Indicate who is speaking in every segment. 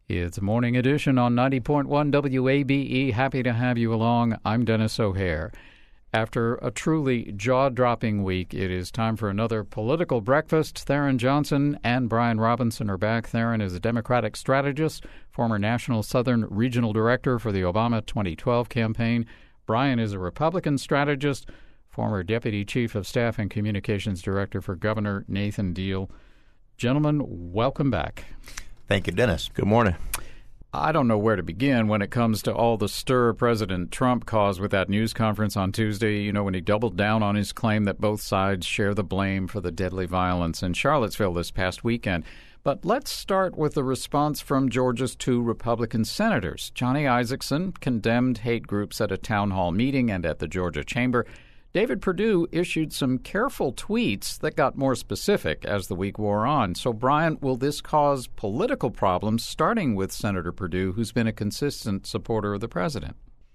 Speaker 1: It's a morning edition on 90.1 WABE. Happy to have you along. I'm Dennis O'Hare. After a truly jaw-dropping week, it is time for another political breakfast. Theron Johnson and Brian Robinson are back. Theron is a Democratic strategist, former National Southern Regional Director for the Obama 2012 campaign. Brian is a Republican strategist, former Deputy Chief of Staff and Communications Director for Governor Nathan Deal. Gentlemen, welcome back.
Speaker 2: Thank you, Dennis.
Speaker 3: Good morning.
Speaker 1: I don't know where to begin when it comes to all the stir President Trump caused with that news conference on Tuesday, when he doubled down on his claim that both sides share the blame for the deadly violence in Charlottesville this past weekend. But let's start with the response from Georgia's two Republican senators. Johnny Isakson condemned hate groups at a town hall meeting and at the Georgia Chamber. David Perdue issued some careful tweets that got more specific as the week wore on. So, Brian, will this cause political problems, starting with Senator Perdue, who's been a consistent supporter of the president?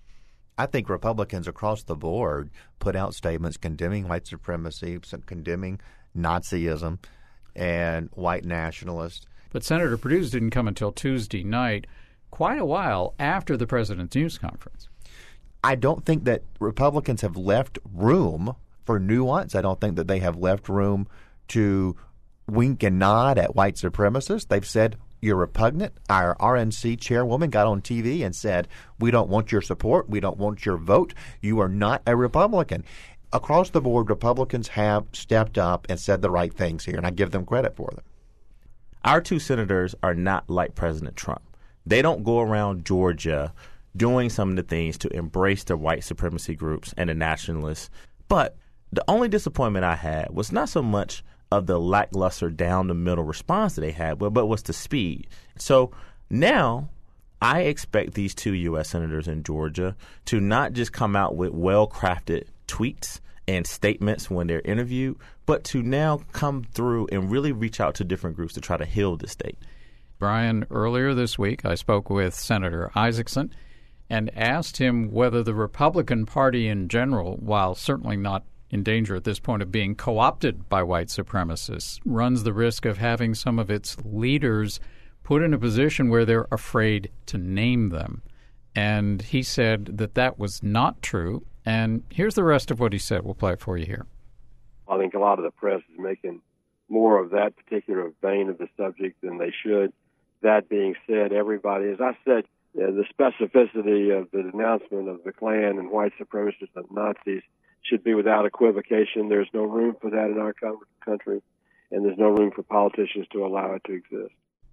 Speaker 2: I think Republicans across the board put out statements condemning white supremacy, condemning Nazism, and white nationalists.
Speaker 1: But Senator Perdue's didn't come until Tuesday night, quite a while after the president's news conference.
Speaker 2: I don't think that Republicans have left room for nuance. I don't think that they have left room to wink and nod at white supremacists. They've said, you're repugnant. Our RNC chairwoman got on TV and said, we don't want your support. We don't want your vote. You are not a Republican. Across the board, Republicans have stepped up and said the right things here, and I give them credit for them.
Speaker 3: Our two senators are not like President Trump. They don't go around Georgia doing some of the things to embrace the white supremacy groups and the nationalists. But the only disappointment I had was not so much of the lackluster down-the-middle response that they had, but was the speed. So now I expect these two U.S. senators in Georgia to not just come out with well-crafted tweets and statements when they're interviewed, but to now come through and really reach out to different groups to try to heal the state.
Speaker 1: Brian, earlier this week I spoke with Senator Isakson and asked him whether the Republican Party in general, while certainly not in danger at this point of being co-opted by white supremacists, runs the risk of having some of its leaders put in a position where they're afraid to name them. And he said that that was not true. And here's the rest of what he said. We'll play it for you here.
Speaker 4: I think a lot of the press is making more of that particular vein of the subject than they should. That being said, everybody, as I said, the specificity of the denouncement of the Klan and white supremacists and Nazis should be without equivocation. There's no room for that in our country, and there's no room for politicians to allow it to exist.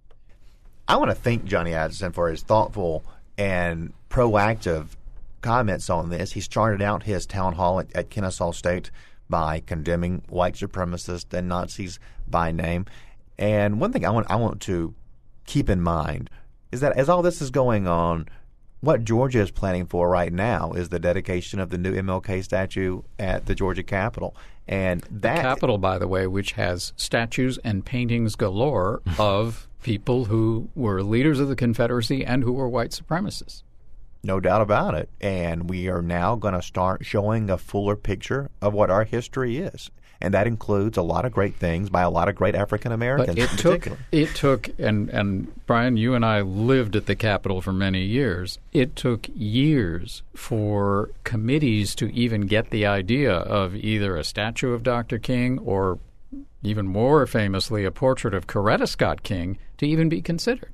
Speaker 2: I want to thank Johnny Isakson for his thoughtful and proactive comments on this. He started out his town hall at Kennesaw State by condemning white supremacists and Nazis by name. And one thing I want to keep in mind is that as all this is going on, what Georgia is planning for right now is the dedication of the new MLK statue at the Georgia Capitol. And that
Speaker 1: the Capitol, by the way, which has statues and paintings galore of people who were leaders of the Confederacy and who were white supremacists.
Speaker 2: No doubt about it. And we are now going to start showing a fuller picture of what our history is. And that includes a lot of great things by a lot of great African Americans.
Speaker 1: But it took, and Brian, you and I lived at the Capitol for many years. It took years for committees to even get the idea of either a statue of Dr. King or, even more famously, a portrait of Coretta Scott King to even be considered.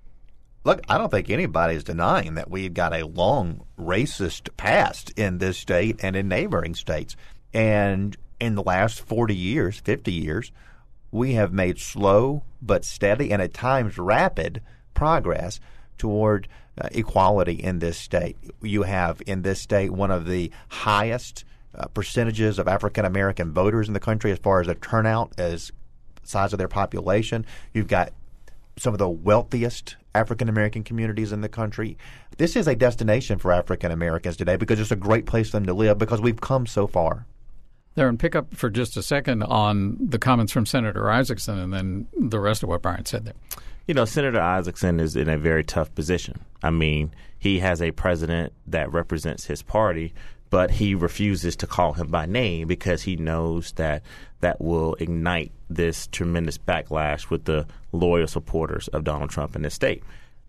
Speaker 2: Look, I don't think anybody's denying that we've got a long racist past in this state and in neighboring states. And in the last 40 years, 50 years, we have made slow but steady and at times rapid progress toward equality in this state. You have in this state one of the highest percentages of African-American voters in the country as far as the turnout as size of their population. You've got some of the wealthiest African-American communities in the country. This is a destination for African-Americans today because it's a great place for them to live because we've come so far.
Speaker 1: Theron, pick up for just a second on the comments from Senator Isakson and then the rest of what Brian said there.
Speaker 3: You know, Senator Isakson is in a very tough position. I mean, he has a president that represents his party, but he refuses to call him by name because he knows that that will ignite this tremendous backlash with the loyal supporters of Donald Trump in this state.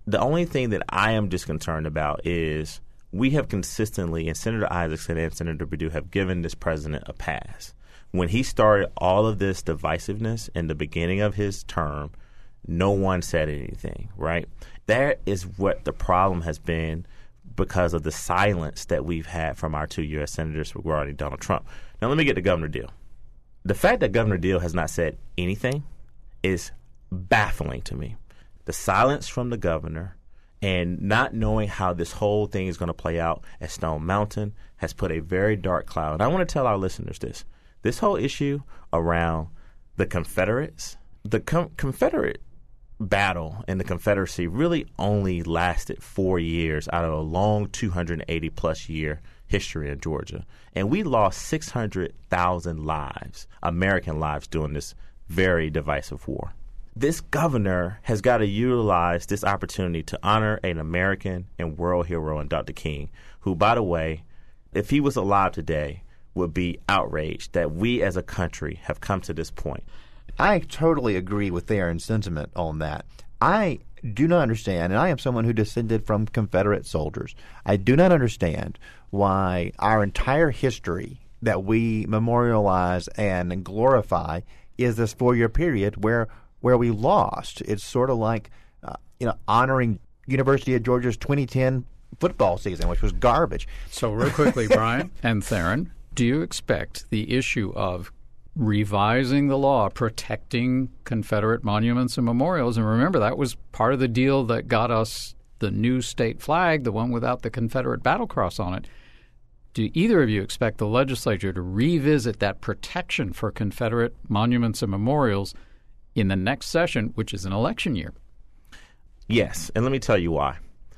Speaker 3: The only thing that I am just concerned about is we have consistently, and Senator Isaacson and Senator Perdue have given this president a pass. When he started all of this divisiveness in the beginning of his term, no one said anything, right? That is what the problem has been because of the silence that we've had from our 2 U.S. senators regarding Donald Trump. Now, let me get to Governor Deal. The fact that Governor Deal has not said anything is baffling to me. The silence from the governor and not knowing how this whole thing is going to play out at Stone Mountain has put a very dark cloud. And I want to tell our listeners this. This whole issue around the Confederates, the Confederate battle and the Confederacy really only lasted 4 years out of a long 280-plus year history in Georgia. And we lost 600,000 lives, American lives, during this very divisive war. This governor has got to utilize this opportunity to honor an American and world hero in Dr. King, who, by the way, if he was alive today, would be outraged that we as a country have come to this point.
Speaker 2: I totally agree with Aaron's sentiment on that. I do not understand, and I am someone who descended from Confederate soldiers. I do not understand why our entire history that we memorialize and glorify is this 4-year period where we lost. It's sort of like honoring University of Georgia's 2010 football season, which was garbage.
Speaker 1: So real quickly, Brian and Theron, do you expect the issue of revising the law protecting Confederate monuments and memorials? And remember, that was part of the deal that got us the new state flag, the one without the Confederate battle cross on it. Do either of you expect the legislature to revisit that protection for Confederate monuments and memorials in the next session, which is an election year?
Speaker 3: Yes, and let me tell you why.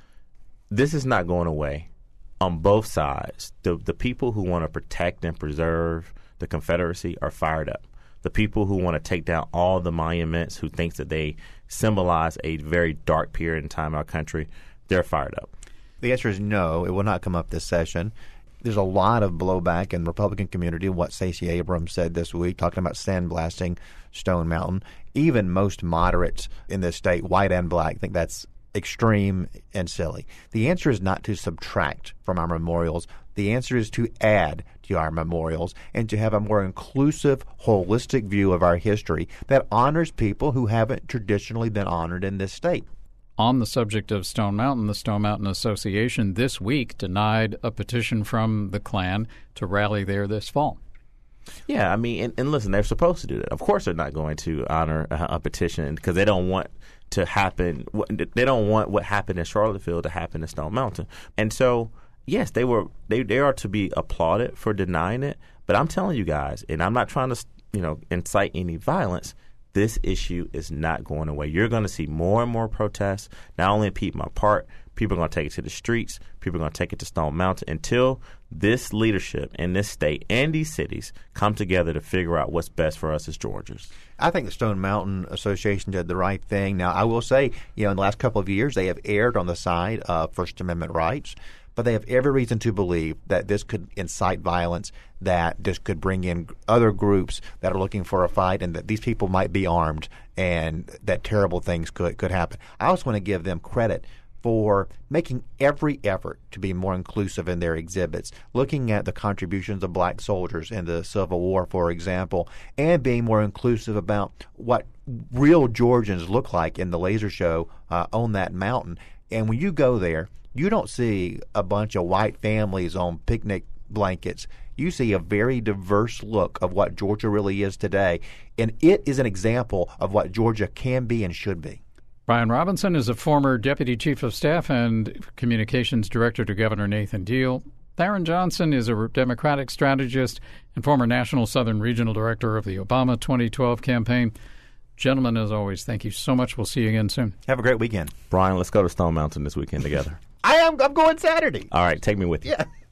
Speaker 3: This is not going away on both sides. The people who want to protect and preserve the Confederacy are fired up. The people who want to take down all the monuments, who think that they symbolize a very dark period in time in our country, they're fired up.
Speaker 2: The answer is no. It will not come up this session. There's a lot of blowback in the Republican community, what Stacey Abrams said this week, talking about sandblasting Stone Mountain. Even most moderates in this state, white and black, think that's extreme and silly. The answer is not to subtract from our memorials. The answer is to add to our memorials and to have a more inclusive, holistic view of our history that honors people who haven't traditionally been honored in this state.
Speaker 1: On the subject of Stone Mountain, the Stone Mountain Association this week denied a petition from the Klan to rally there this fall.
Speaker 3: Yeah, I mean, and listen, they're supposed to do that. Of course they're not going to honor a petition because they don't want to happen. They don't want what happened in Charlottesville to happen in Stone Mountain. And so, yes, they are to be applauded for denying it. But I'm telling you guys, and I'm not trying to incite any violence, this issue is not going away. You're going to see more and more protests, not only in Piedmont Park. People are going to take it to the streets. People are going to take it to Stone Mountain until this leadership in this state and these cities come together to figure out what's best for us as Georgians.
Speaker 2: I think the Stone Mountain Association did the right thing. Now, I will say, in the last couple of years, they have erred on the side of First Amendment rights, but they have every reason to believe that this could incite violence, that this could bring in other groups that are looking for a fight, and that these people might be armed, and that terrible things could happen. I also want to give them credit for making every effort to be more inclusive in their exhibits, looking at the contributions of black soldiers in the Civil War, for example, and being more inclusive about what real Georgians look like in the laser show on that mountain. And when you go there, you don't see a bunch of white families on picnic blankets. You see a very diverse look of what Georgia really is today, and it is an example of what Georgia can be and should be.
Speaker 1: Brian Robinson is a former Deputy Chief of Staff and Communications Director to Governor Nathan Deal. Theron Johnson is a Democratic strategist and former National Southern Regional Director of the Obama 2012 campaign. Gentlemen, as always, thank you so much. We'll see you again soon.
Speaker 2: Have a great weekend.
Speaker 3: Brian, let's go to Stone Mountain this weekend together.
Speaker 2: I'm going Saturday.
Speaker 3: All right, take me with you.
Speaker 2: Yeah.